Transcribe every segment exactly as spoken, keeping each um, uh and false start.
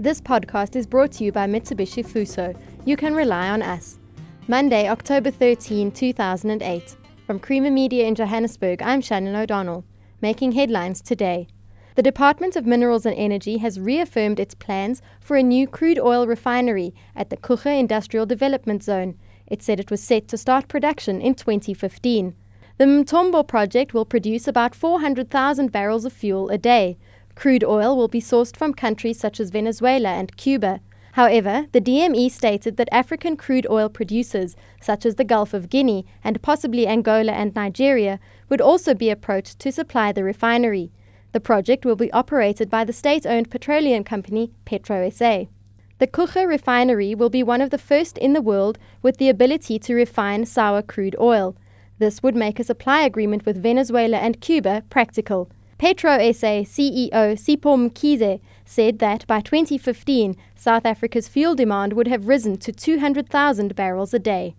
This podcast is brought to you by Mitsubishi Fuso. You can rely on us. Monday, October thirteenth, two thousand eight. From Creamer Media in Johannesburg, I'm Shannon O'Donnell. Making headlines today. The Department of Minerals and Energy has reaffirmed its plans for a new crude oil refinery at the Coega Industrial Development Zone. It said it was set to start production in twenty fifteen. The Mtombo project will produce about four hundred thousand barrels of fuel a day. Crude oil will be sourced from countries such as Venezuela and Cuba. However, the D M E stated that African crude oil producers, such as the Gulf of Guinea and possibly Angola and Nigeria, would also be approached to supply the refinery. The project will be operated by the state-owned petroleum company PetroSA. The Coega refinery will be one of the first in the world with the ability to refine sour crude oil. This would make a supply agreement with Venezuela and Cuba practical. PetroSA C E O Sipho Mkhize said that by twenty fifteen, South Africa's fuel demand would have risen to two hundred thousand barrels a day.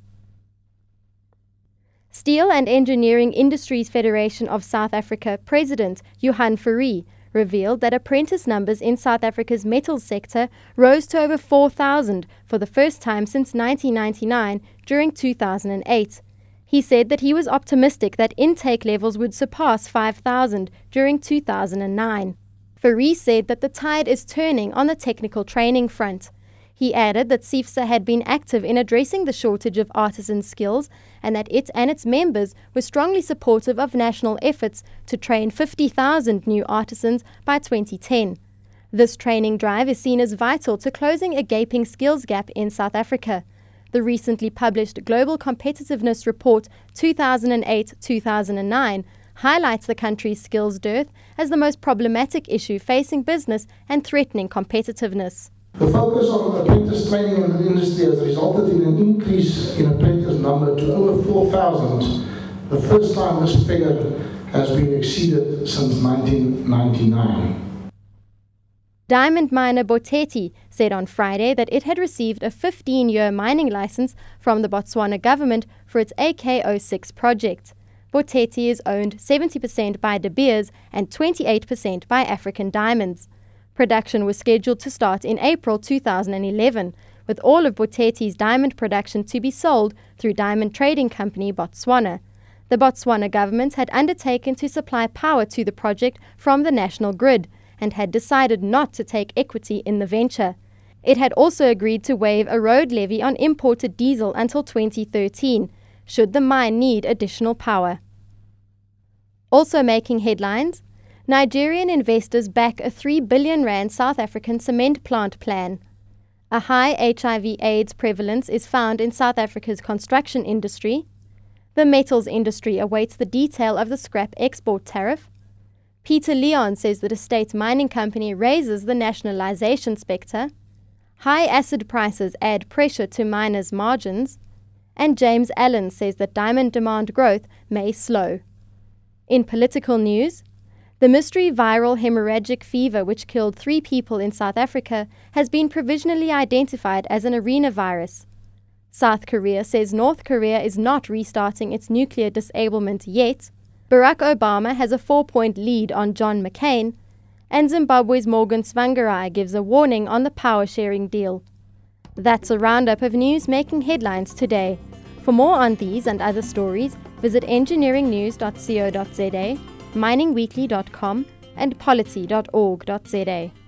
Steel and Engineering Industries Federation of South Africa President Johan Fourie revealed that apprentice numbers in South Africa's metals sector rose to over four thousand for the first time since nineteen ninety-nine during two thousand eight. He said that he was optimistic that intake levels would surpass five thousand during two thousand nine. Fourie said that the tide is turning on the technical training front. He added that SIFSA had been active in addressing the shortage of artisan skills and that it and its members were strongly supportive of national efforts to train fifty thousand new artisans by twenty ten. This training drive is seen as vital to closing a gaping skills gap in South Africa. The recently published Global Competitiveness Report two thousand eight to two thousand nine highlights the country's skills dearth as the most problematic issue facing business and threatening competitiveness. The focus on apprentice training in the industry has resulted in an increase in apprentice number to over four thousand, the first time this figure has been exceeded since nineteen ninety-nine. Diamond miner Boteti said on Friday that it had received a fifteen-year mining license from the Botswana government for its A K zero six project. Boteti is owned seventy percent by De Beers and twenty-eight percent by African Diamonds. Production was scheduled to start in April two thousand eleven, with all of Boteti's diamond production to be sold through Diamond Trading Company Botswana. The Botswana government had undertaken to supply power to the project from the national grid, and had decided not to take equity in the venture. It had also agreed to waive a road levy on imported diesel until twenty thirteen, should the mine need additional power. Also making headlines, Nigerian investors back a three billion rand South African cement plant plan. A high H I V AIDS prevalence is found in South Africa's construction industry. The metals industry awaits the detail of the scrap export tariff. Peter Leon says that a state mining company raises the nationalization spectre. High acid prices add pressure to miners' margins. And James Allen says that diamond demand growth may slow. In political news, the mystery viral hemorrhagic fever which killed three people in South Africa has been provisionally identified as an arenavirus. South Korea says North Korea is not restarting its nuclear disablement yet. Barack Obama has a four-point lead on John McCain, and Zimbabwe's Morgan Tsvangirai gives a warning on the power-sharing deal. That's a roundup of news making headlines today. For more on these and other stories, visit engineering news dot co dot za, mining weekly dot com, and polity dot org dot za.